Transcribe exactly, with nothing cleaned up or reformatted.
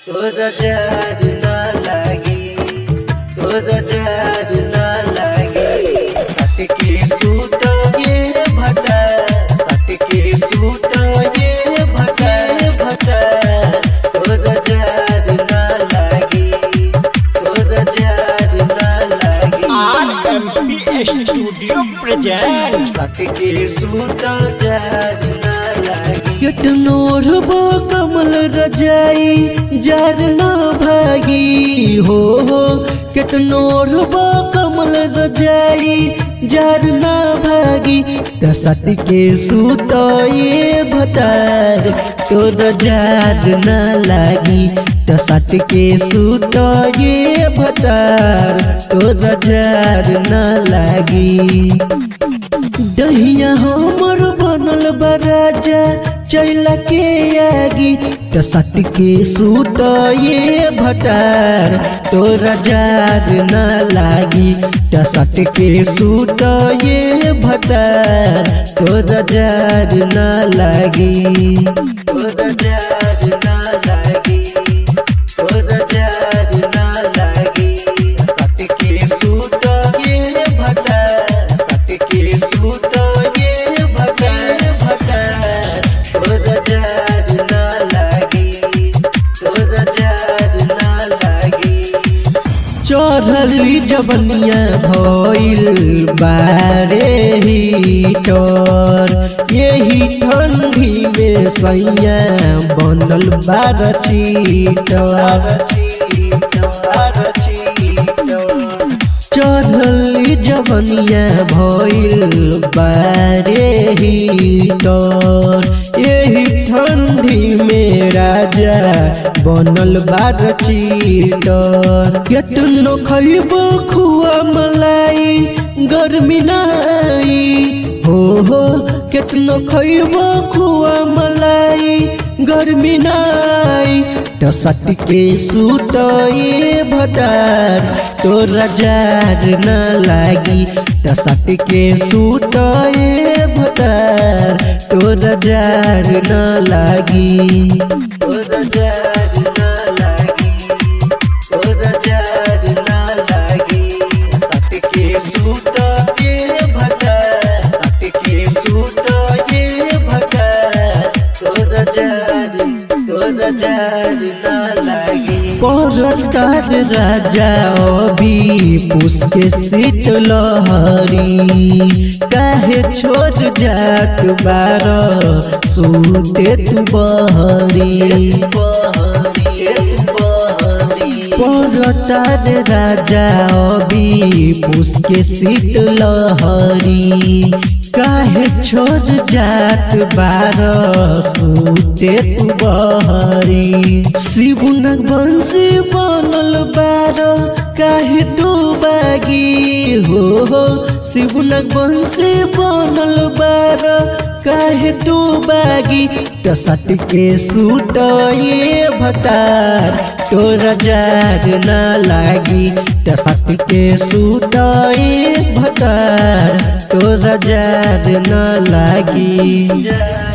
तोरा जार ना लागी, तोरा जार ना लागी। सट के सूट ये भटा, सट के सूट ये भटा भटा। तोरा जार ना लागी, तोरा जार ना लागी। R M P studio present. सट के सूट जार ना लागी। कितनो रबो कमल रजाई जार ना भागी हो हो। कितनो रबो कमल रजाई जार ना भागी। दसत के सूट ये भतार तोर जार ना लागी। दसत के सूट ये भतार तोर जार ना लागी। दहिया हमर बनल बराजा चैला के आगी। दसत के सूट ये भटार तोरा जार ना लागी। दसत के सूट ये भटार तोरा जार ना लागी। तोरा जार ना लागी, तोरा जार ना लागी। दसत के सूट ये भटार, दसत के सूट ये भटार भटार। तोरा जार ना लागी, तोरा जार ना लागी। चढ़ली जबनिया भइल बारे हीटर। यही ठंडी में सैया बनल बार चीटर। चढ़ली जबनिया भइल बारे हीटर। यही ठंडी में राजा बनल बार चीटर। केतनो खइबो खुआ मलाई गर्मी नाई हो हो। केतनो खइबो खुआ मलाई गर्मी नाई। दसत के सूट ये भटार तोरा जार ना लागी। दसत के सूट ये भटार तोरा जार ना लागी। तोरा जार ना लागी, तोरा जार ना लागी। दसत के सूट ये भटार, दसत के सूट ये भटार तोरा जार, तोरा जार ना लागी। परतार राजा अभी पुसके सीत लहरी। काहे छोड़ जात बार सूते तू बहरी। परतार राजा अभी पुसके सीत लहरी। काहे छोड़ जात बार सूते तू बहरी। शिवनक बंसी बनल बार काहे तू बागी हो हो। शिवनक बंसी बनल बार काहे तू बागी। दसत के सूट ये भटार तोरा जार ना लागी। दसत के सूट ये भटार तोरा जार ना लागी।